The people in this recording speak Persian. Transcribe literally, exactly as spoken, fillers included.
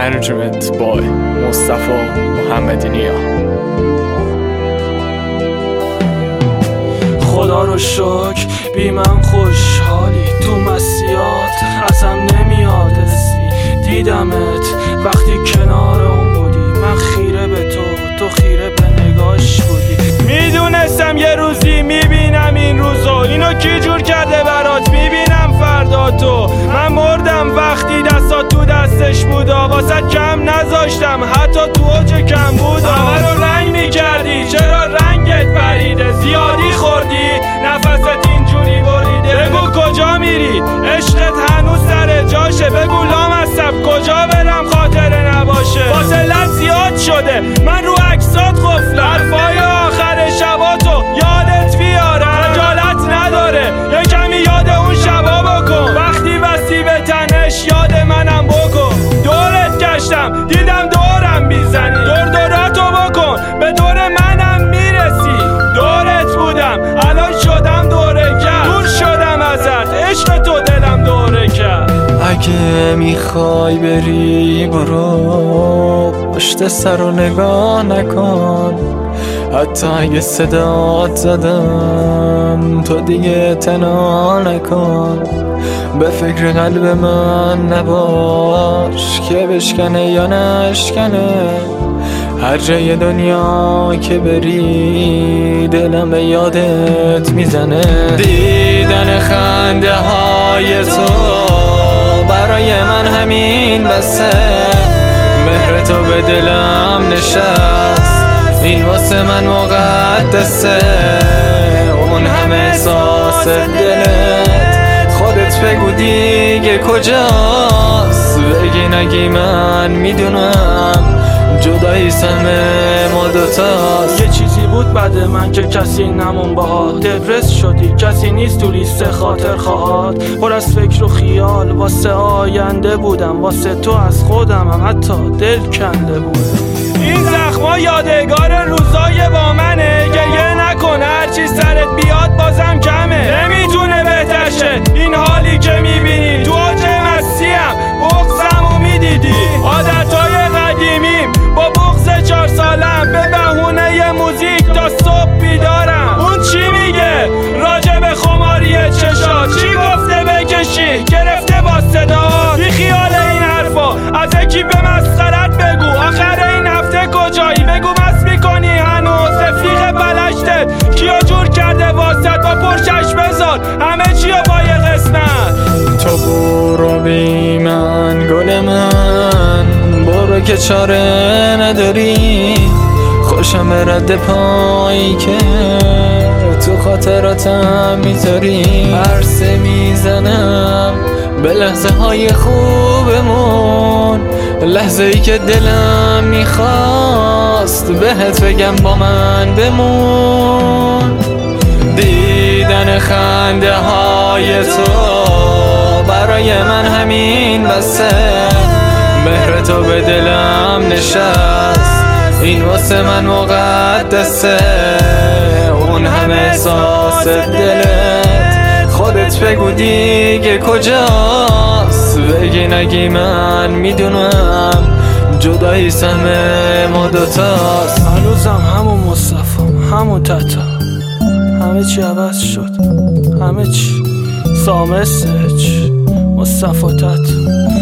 Management by مصطفی محمدی نیا. خدا رو شکر بی من خوشحالی، تو مسیات ازم نمیاد اسمی. دیدمت وقتی کنارم بودی، من خیره به تو، تو خیره به نگاش بودی. میدونستم یه روزی میبینم این روزو، اینو کی جور کرده برات، میبینم فردا تو. من مردم وقتی دستا تو دستش بودا، واسه کم نذاشتم حتی تو اوج کم بودا. همه رو رنگ میکردی، چرا رنگت پریده، زیادی خوردی نفست اینجوری بریده. بگو کجا میری، عشقت هنوز سر جاشه، بگو لامصب کجا برم خاطره نباشه. فاصلت زیاد شده، من رو عکسات قفلم، حرفای آخر شباتو یادت بیاره، خجالت نداره یه کمی یاد اون شبا بکن. وقتی بستی به تنش یاد منم بکن. دورت گشتم دیدم دورم میزنی، دور دوراتو بکن به دور منم میرسی. دورت بودم الان شدم دورگر، دور شدم ازت عشق تو دلم دوره کرد. اگه میخوای بری برو، پشت سر رو نگاه نکن. حتی اگه صدات زدم تو دیگه تنها نکن. به فکر قلب من نباش که بشکنه یا نشکنه. هر جای دنیا که بری دلم به یادت میزنه. دیدن خنده های تو برای من همین بسه. مهر تو به دلم نشست، این واسه من مقدسه. اون همه احساس دلت خودت بگو دیگه کجاست. بگی نگی من میدونم جدایی سمه ما دوتاست. یه چیزی بود بعد من که کسی نمون باهات، دپرس شدی کسی نیست تو لیست خاطر خواهات. پر از فکر و خیال واسه آینده بودم، واسه تو از خودم هم حتی دل کنده بودم. این زخما یادگار روزای با منه، گریه نکن هرچی سرت بیاد بازم کمه. نمیتونه بهتر شه این حالی که میبینی، تو اوج مسیم بغضمو میدیدی. عادتهای قدیمیم با بغض چهار سالم، به بهونه موزیک تا صبح بیدارم. اون چی میگه راجع به خماری چشات، چی گفته بکشی گرفته با صدا. بی خیال این حرفا از یکی به مسخرت بگو، آخر این هفته کجایی بگو مست میکنی هنوز. رفیق بلشتت کیا جور کرده واسط، با پرشش بذار همه چیو با یه قسمت. تو برو بی من گل من، برو که چاره نداری. خوشم رد پایی که تو خاطراتم میذاری. عرصه میزنم به لحظه های خوبمون، لحظه ای که دلم میخواست بهت بگم با من بمون. دیدن خنده های تو برای من همین بسه. مهر تو به دلم نشست، این واسه من مقدسه. اون همه احساس دلت خودت بگو دیگه کجاست. بگی نگی من میدونم جدایی سمه ما دوتاست. هنوزم همون مصطفی، همون تتا، همه چی عوض شد، همه چی سامسج مصطفی تتا.